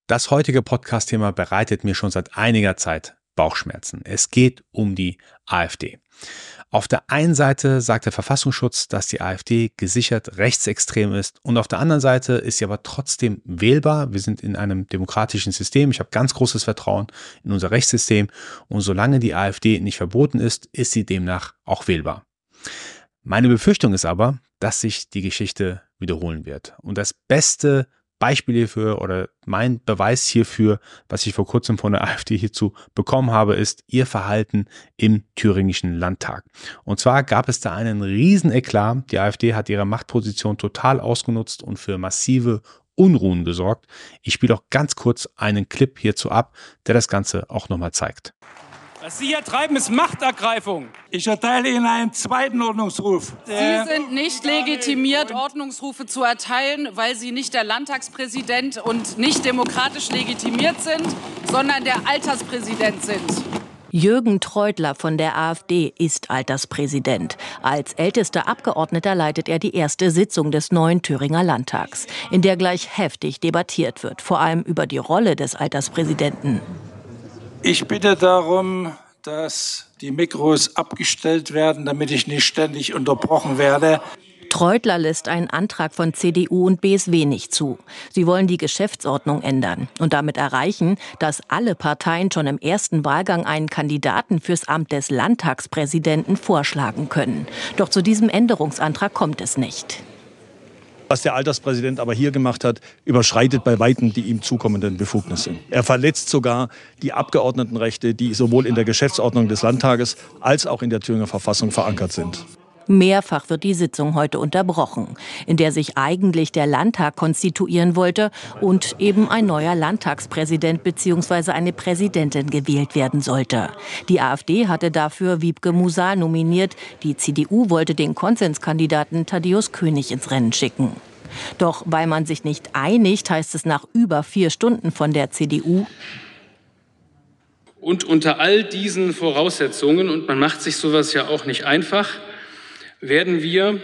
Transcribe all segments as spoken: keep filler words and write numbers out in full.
Das heutige Podcast-Thema bereitet mir schon seit einiger Zeit Bauchschmerzen. Es geht um die AfD. Auf der einen Seite sagt der Verfassungsschutz, dass die AfD gesichert rechtsextrem ist, und auf der anderen Seite ist sie aber trotzdem wählbar. Wir sind in einem demokratischen System. Ich habe ganz großes Vertrauen in unser Rechtssystem, und solange die AfD nicht verboten ist, ist sie demnach auch wählbar. Meine Befürchtung ist aber, dass sich die Geschichte wiederholen wird. Und das beste Beispiel hierfür oder mein Beweis hierfür, was ich vor kurzem von der AfD hierzu bekommen habe, ist ihr Verhalten im thüringischen Landtag. Und zwar gab es da einen riesen Eklat. Die AfD hat ihre Machtposition total ausgenutzt und für massive Unruhen gesorgt. Ich spiele auch ganz kurz einen Clip hierzu ab, der das Ganze auch nochmal zeigt. Was Sie hier treiben, ist Machtergreifung. Ich erteile Ihnen einen zweiten Ordnungsruf. Sie sind nicht legitimiert, Ordnungsrufe zu erteilen, weil Sie nicht der Landtagspräsident und nicht demokratisch legitimiert sind, sondern der Alterspräsident sind. Jürgen Treutler von der AfD ist Alterspräsident. Als ältester Abgeordneter leitet er die erste Sitzung des neuen Thüringer Landtags, in der gleich heftig debattiert wird, vor allem über die Rolle des Alterspräsidenten. Ich bitte darum, dass die Mikros abgestellt werden, damit ich nicht ständig unterbrochen werde. Treutler lässt einen Antrag von C D U und B S W nicht zu. Sie wollen die Geschäftsordnung ändern und damit erreichen, dass alle Parteien schon im ersten Wahlgang einen Kandidaten fürs Amt des Landtagspräsidenten vorschlagen können. Doch zu diesem Änderungsantrag kommt es nicht. Was der Alterspräsident aber hier gemacht hat, überschreitet bei weitem die ihm zukommenden Befugnisse. Er verletzt sogar die Abgeordnetenrechte, die sowohl in der Geschäftsordnung des Landtages als auch in der Thüringer Verfassung verankert sind. Mehrfach wird die Sitzung heute unterbrochen, in der sich eigentlich der Landtag konstituieren wollte und eben ein neuer Landtagspräsident bzw. eine Präsidentin gewählt werden sollte. Die AfD hatte dafür Wiebke Musal nominiert. Die C D U wollte den Konsenskandidaten Thaddäus König ins Rennen schicken. Doch weil man sich nicht einigt, heißt es nach über vier Stunden von der C D U: Und unter all diesen Voraussetzungen, und man macht sich sowas ja auch nicht einfach, werden wir,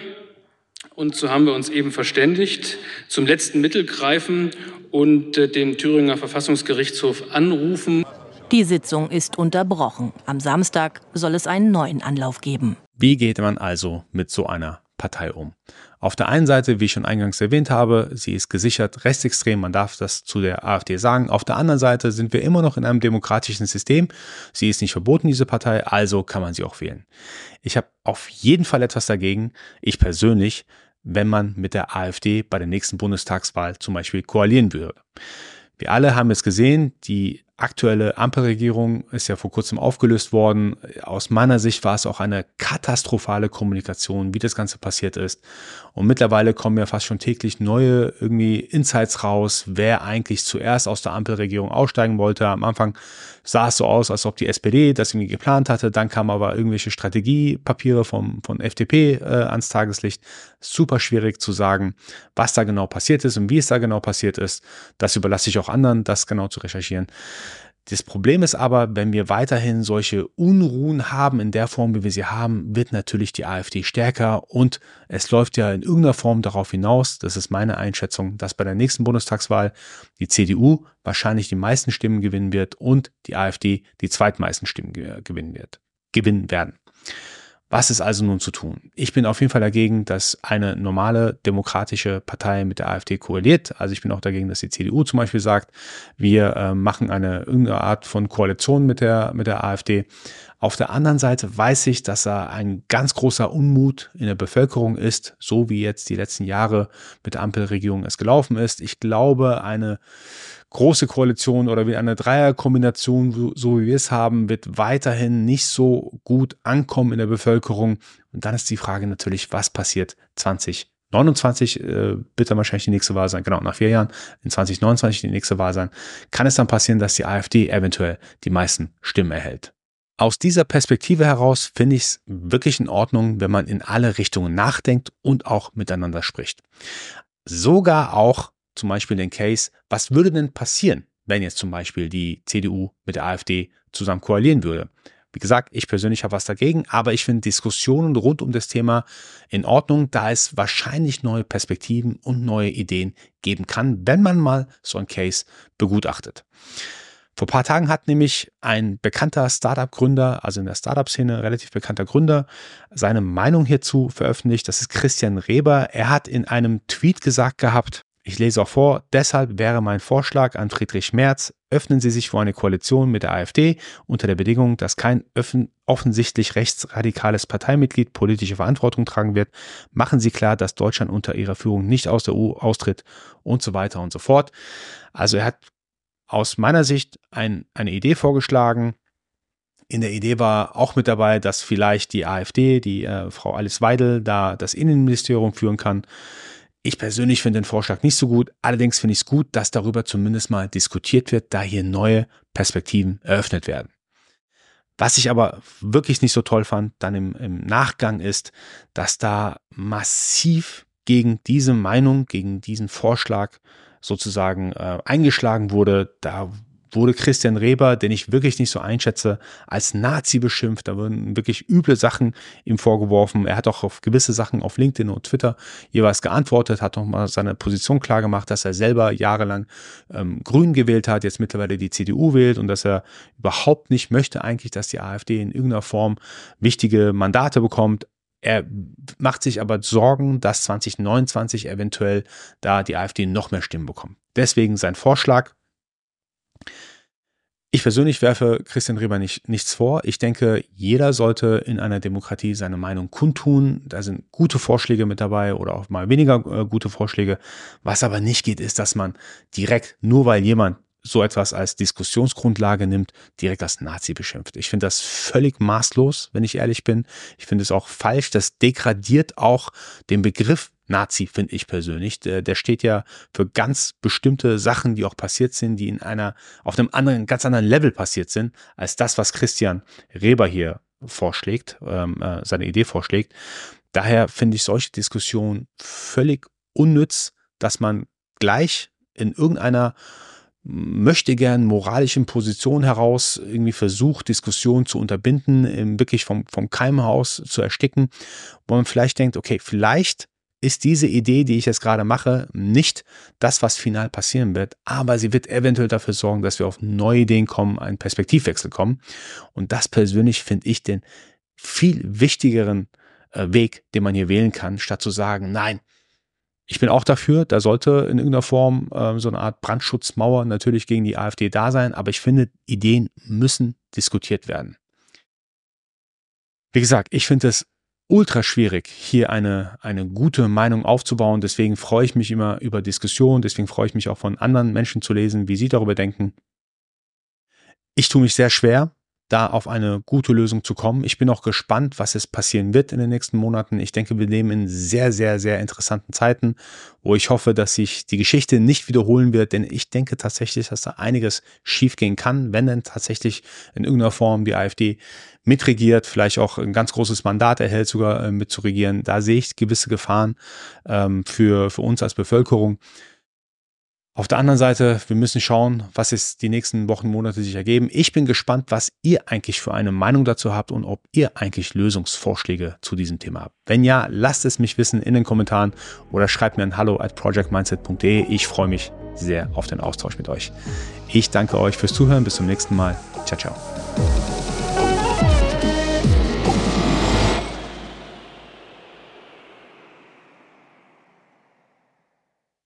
und so haben wir uns eben verständigt, zum letzten Mittel greifen und den Thüringer Verfassungsgerichtshof anrufen. Die Sitzung ist unterbrochen. Am Samstag soll es einen neuen Anlauf geben. Wie geht man also mit so einer Partei um? Auf der einen Seite, wie ich schon eingangs erwähnt habe, sie ist gesichert rechtsextrem, man darf das zu der AfD sagen. Auf der anderen Seite sind wir immer noch in einem demokratischen System. Sie ist nicht verboten, diese Partei, also kann man sie auch wählen. Ich habe auf jeden Fall etwas dagegen, ich persönlich, wenn man mit der AfD bei der nächsten Bundestagswahl zum Beispiel koalieren würde. Wir alle haben es gesehen, die aktuelle Ampelregierung ist ja vor kurzem aufgelöst worden. Aus meiner Sicht war es auch eine katastrophale Kommunikation, wie das Ganze passiert ist. Und mittlerweile kommen ja fast schon täglich neue irgendwie Insights raus, wer eigentlich zuerst aus der Ampelregierung aussteigen wollte. Am Anfang sah es so aus, als ob die S P D das irgendwie geplant hatte. Dann kamen aber irgendwelche Strategiepapiere vom, von F D P äh, ans Tageslicht. Super schwierig zu sagen, was da genau passiert ist und wie es da genau passiert ist. Das überlasse ich auch anderen, das genau zu recherchieren. Das Problem ist aber, wenn wir weiterhin solche Unruhen haben in der Form, wie wir sie haben, wird natürlich die AfD stärker, und es läuft ja in irgendeiner Form darauf hinaus, das ist meine Einschätzung, dass bei der nächsten Bundestagswahl die C D U wahrscheinlich die meisten Stimmen gewinnen wird und die AfD die zweitmeisten Stimmen gewinnen wird, gewinnen werden. Was ist also nun zu tun? Ich bin auf jeden Fall dagegen, dass eine normale demokratische Partei mit der AfD koaliert. Also ich bin auch dagegen, dass die C D U zum Beispiel sagt, wir äh, machen eine irgendeine Art von Koalition mit der, mit der AfD. Auf der anderen Seite weiß ich, dass da ein ganz großer Unmut in der Bevölkerung ist, so wie jetzt die letzten Jahre mit der Ampelregierung es gelaufen ist. Ich glaube, eine große Koalition oder wie eine Dreierkombination, so wie wir es haben, wird weiterhin nicht so gut ankommen in der Bevölkerung. Und dann ist die Frage natürlich, was passiert zwanzig neunundzwanzig, äh, wird dann wahrscheinlich die nächste Wahl sein, genau, nach vier Jahren, in zwanzig neunundzwanzig die nächste Wahl sein. Kann es dann passieren, dass die AfD eventuell die meisten Stimmen erhält? Aus dieser Perspektive heraus finde ich es wirklich in Ordnung, wenn man in alle Richtungen nachdenkt und auch miteinander spricht. Sogar auch zum Beispiel den Case, was würde denn passieren, wenn jetzt zum Beispiel die C D U mit der AfD zusammen koalieren würde? Wie gesagt, ich persönlich habe was dagegen, aber ich finde Diskussionen rund um das Thema in Ordnung, da es wahrscheinlich neue Perspektiven und neue Ideen geben kann, wenn man mal so ein Case begutachtet. Vor ein paar Tagen hat nämlich ein bekannter Startup-Gründer, also in der Startup-Szene relativ bekannter Gründer, seine Meinung hierzu veröffentlicht. Das ist Christian Reber. Er hat in einem Tweet gesagt gehabt, ich lese auch vor, deshalb wäre mein Vorschlag an Friedrich Merz, öffnen Sie sich vor eine Koalition mit der AfD unter der Bedingung, dass kein offensichtlich rechtsradikales Parteimitglied politische Verantwortung tragen wird. Machen Sie klar, dass Deutschland unter Ihrer Führung nicht aus der E U austritt und so weiter und so fort. Also er hat aus meiner Sicht ein, eine Idee vorgeschlagen. In der Idee war auch mit dabei, dass vielleicht die AfD, die äh, Frau Alice Weidel, da das Innenministerium führen kann. Ich persönlich finde den Vorschlag nicht so gut. Allerdings finde ich es gut, dass darüber zumindest mal diskutiert wird, da hier neue Perspektiven eröffnet werden. Was ich aber wirklich nicht so toll fand, dann im, im Nachgang ist, dass da massiv gegen diese Meinung, gegen diesen Vorschlag sozusagen äh, eingeschlagen wurde. Da wurde Christian Reber, den ich wirklich nicht so einschätze, als Nazi beschimpft. Da wurden wirklich üble Sachen ihm vorgeworfen. Er hat auch auf gewisse Sachen auf LinkedIn und Twitter jeweils geantwortet, hat nochmal seine Position klar gemacht, dass er selber jahrelang ähm, Grün gewählt hat, jetzt mittlerweile die C D U wählt und dass er überhaupt nicht möchte eigentlich, dass die AfD in irgendeiner Form wichtige Mandate bekommt. Er macht sich aber Sorgen, dass zwanzig neunundzwanzig eventuell da die AfD noch mehr Stimmen bekommt. Deswegen sein Vorschlag. Ich persönlich werfe Christian Reber nicht, nichts vor. Ich denke, jeder sollte in einer Demokratie seine Meinung kundtun. Da sind gute Vorschläge mit dabei oder auch mal weniger äh, gute Vorschläge. Was aber nicht geht, ist, dass man direkt, nur weil jemand so etwas als Diskussionsgrundlage nimmt, direkt als Nazi beschimpft. Ich finde das völlig maßlos, wenn ich ehrlich bin. Ich finde es auch falsch. Das degradiert auch den Begriff Nazi, finde ich persönlich. Der, der steht ja für ganz bestimmte Sachen, die auch passiert sind, die in einer, auf einem anderen, ganz anderen Level passiert sind, als das, was Christian Reber hier vorschlägt, ähm, äh, seine Idee vorschlägt. Daher finde ich solche Diskussionen völlig unnütz, dass man gleich in irgendeiner möchte gern moralischen Position heraus irgendwie versucht, Diskussionen zu unterbinden, wirklich vom, vom Keimhaus zu ersticken, wo man vielleicht denkt, okay, vielleicht ist diese Idee, die ich jetzt gerade mache, nicht das, was final passieren wird, aber sie wird eventuell dafür sorgen, dass wir auf neue Ideen kommen, einen Perspektivwechsel kommen. Und das persönlich finde ich den viel wichtigeren äh, Weg, den man hier wählen kann, statt zu sagen, nein, ich bin auch dafür, da sollte in irgendeiner Form äh, so eine Art Brandschutzmauer natürlich gegen die AfD da sein, aber ich finde, Ideen müssen diskutiert werden. Wie gesagt, ich finde es ultra schwierig, hier eine, eine gute Meinung aufzubauen. Deswegen freue ich mich immer über Diskussionen, deswegen freue ich mich auch von anderen Menschen zu lesen, wie sie darüber denken. Ich tue mich sehr schwer, da auf eine gute Lösung zu kommen. Ich bin auch gespannt, was es passieren wird in den nächsten Monaten. Ich denke, wir leben in sehr, sehr, sehr interessanten Zeiten, wo ich hoffe, dass sich die Geschichte nicht wiederholen wird, denn ich denke tatsächlich, dass da einiges schiefgehen kann, wenn denn tatsächlich in irgendeiner Form die AfD mitregiert, vielleicht auch ein ganz großes Mandat erhält, sogar äh, mitzuregieren. Da sehe ich gewisse Gefahren ähm, für, für uns als Bevölkerung. Auf der anderen Seite, wir müssen schauen, was es die nächsten Wochen, Monate sich ergeben. Ich bin gespannt, was ihr eigentlich für eine Meinung dazu habt und ob ihr eigentlich Lösungsvorschläge zu diesem Thema habt. Wenn ja, lasst es mich wissen in den Kommentaren oder schreibt mir an hallo at project mindset punkt de. Ich freue mich sehr auf den Austausch mit euch. Ich danke euch fürs Zuhören. Bis zum nächsten Mal. Ciao, ciao.